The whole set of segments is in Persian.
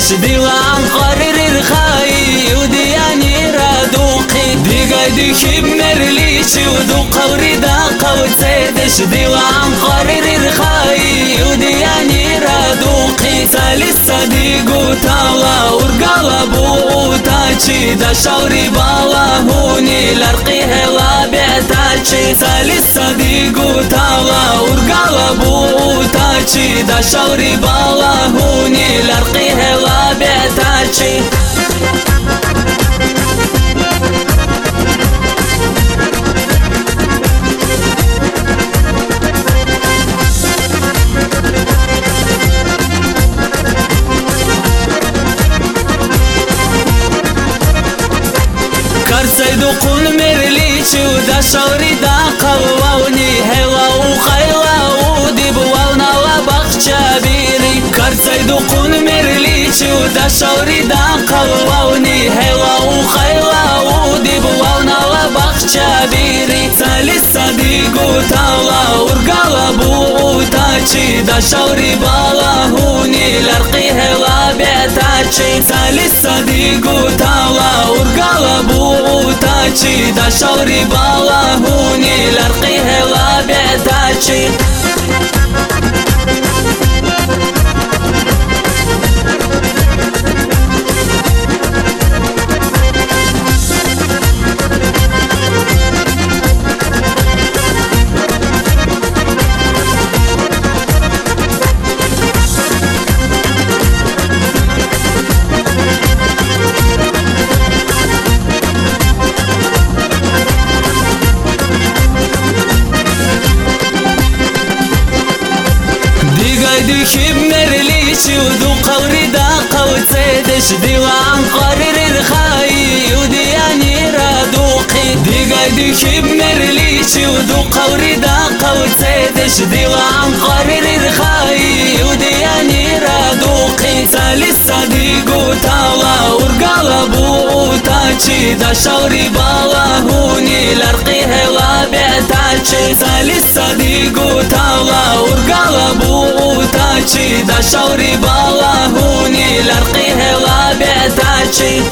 دلم قرر خای و دیانی را دوقی دیگه دیگه مرلیچی و دو قوری دا قوتیدش دلم قرر خای و دیانی را دوقی سالسا دیگو تالا ورگالا بوتاچی دا شوری بالا هونی لرقی هلا بیتاچی سالسا دیگو تالا ورگالا بوتاچی دا شوری بالا هونی لرقی هلا بیتاچی سيدو قون مرليشي ودا شوري دا قووني هلا وخيلا ودي بواونا وبخشابيري كار سيدو قون مرليشي ودا شوري دا قووني هلا وخيلا ودي بواونا وبخشابيري سالسا ديقو تالا ورقالا بوتاچي دا شوري بالا هوني لرقي هلا بيتاچي سالسا ديقو تالا ورقالا بوتاچي دا شوري بالا هوني لرقي هلا بيتاچي ديكي بمرليشي ودو قوري دا قوتيدش ديوان قرر خاي ودياني رادوقي ديكي بمرليشي ودو قوري دا قوتيدش ديوان قرر خاي ودياني رادوقي سالسا ديقو تالا ورقالا بوتاچي دا شوري بالا هوني لرقي هلا بيتاچي سالسا ديقو تالا ورقالا بوتاچي دا شوري بالا هوني لرقي هلا بيتاچي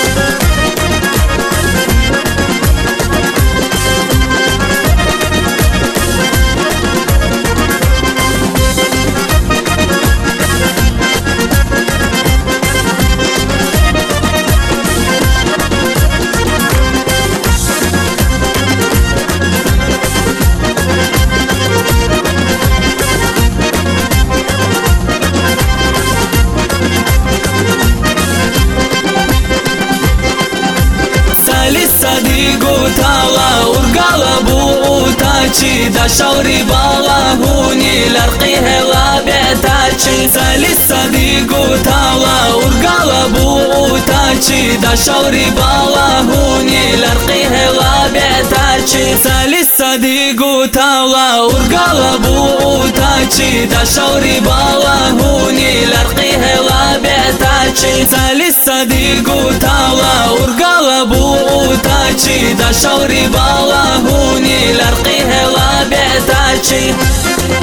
ديقو تالا ورقالا بوتاچي دا شوري بالا هوني لرقي هلا بيتاچي سالسا ديقو تالا ورقالا بوتاچي دا شوري بالا هوني لرقي هلا بيتاچي سالسا ديقو تالا ورقالا بوتاچي دا شوري بالا هوني لرقي هلا بيتاچي سالسا ديقو تالا ورقالا بوتاچي دا شوري بالا هوني لرقي هلا بيتاچي